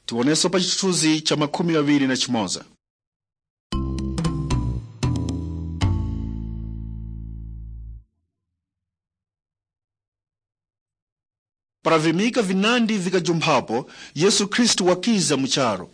Tioneso pa chithunzi cha 21. Para vimika vinandi vikajumphapo, Yesu Kristu wakiza mucharo.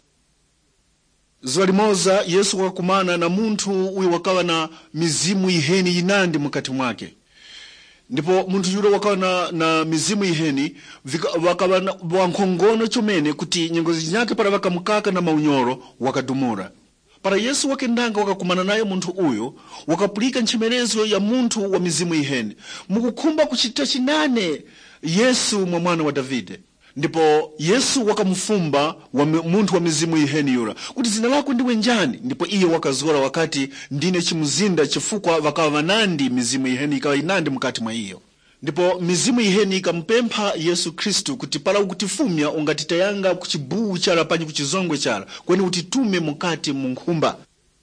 Zuwa limoza Yesu wakakumana na munthu uyu wakawa na mizimu iheni yinandi mukati mwake. Ndipo munthu yule wakawa na mizimu iheni wakawa na wankhongono chomene kuti nyengozi nyake para wakamukaka na maunyoro wakadumura. Para Yesu wakendanga wakakumana naye munthu uyo wakapulika nchimenezo ya munthu wa mizimu iheni. Mukukhumba kuchita chinane Yesu mwana wa Davide. Ndipo Yesu wakamufumba munthu wa mizimu iheni yura kuti zina lako ndiwe njani. Ndipo iye wakazora wakati ndine chimuzinda chifukwa wakawa vanandi mizimu iheni ikawa inandi mukati mwa iyo. Ndipo mizimu iheni ikampempha Yesu Kristu kuti pala ukutifumya ungatitayanga kuchibuu chala panyi kuchizongwe chala kweni utitume mukati munkhumba.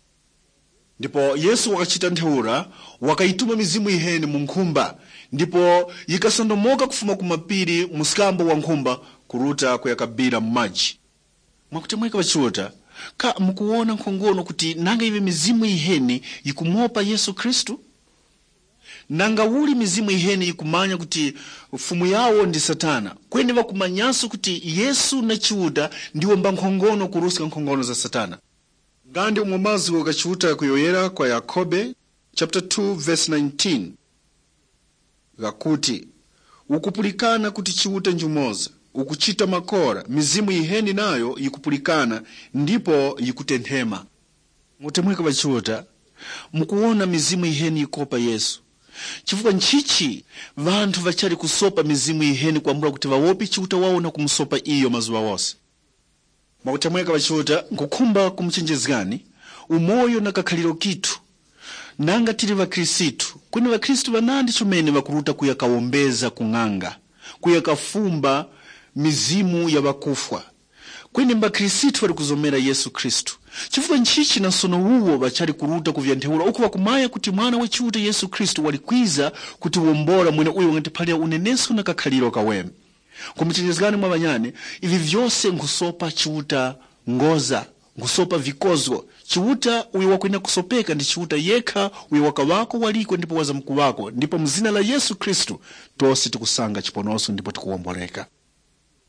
Ndipo Yesu wakachita ntheura wakaituma mizimu iheni munkhumba. Ndipo yikasondomoka kufuma kumapiri musikambo wa nkhumba kuruta kuyakabira mmaji. Mwakutemweka wachiota ka mukuona nkhongono kuti nanga iwe mizimu iheni yikumopa Yesu Kristu? Nanga uli mizimu iheni yikumanya kuti fumu yawo ndi Satana kweni wakumanyaso kuti Yesu na Chiuta ndiwo mba nkhongono kurusika nkhongono za Satana. Ngandi umomazi wakachiuta kuyoyera kwa Yakobe chapter 2 verse 19 gakuti ukupulikana kuti Chiuta njumoza ukuchita makora mizimu iheni nayo yikupulikana ndipo yikutenthema. Mutemweka wachiuta mukuona mizimu iheni yikopa Yesu chifukwa nchichi vanthu vachali kusopa mizimu iheni kuambula kuti vawopi Chiuta wawo na kumusopa iyo mazuwa wose. Mwakutemweka wachiuta nkukhumba kumuchenjezgani umoyo na kakhaliro kitu nanga tili vakrisitu kweni vakristu vanandi chomene vakuruta kuyakawombeza kung'anga kuyakafumba mizimu ya vakufwa kweni mbakrisitu vari kuzomera Yesu Kristu chifukwa nchichi na nsono uwo vachali kuruta kuvyantheula uku vakumaya kuti mwana wa Chiuta Yesu Kristu walikwiza kuti wombora mwene uyo wangatipalia uneneso na kakhaliro kaweme. Kumuchenjezgani mwa vanyane ivi vyose nkusopa Chiuta ngoza ngusopa vikozwa. Chiuta uyo wakwenda kusopeka ndi Chiuta yekha uyo wakawako waliko ndipo waza mkuu wako. Ndipo mzina la Yesu Kristu tosi tukusanga chiponoso ndipo tukuwomboleka.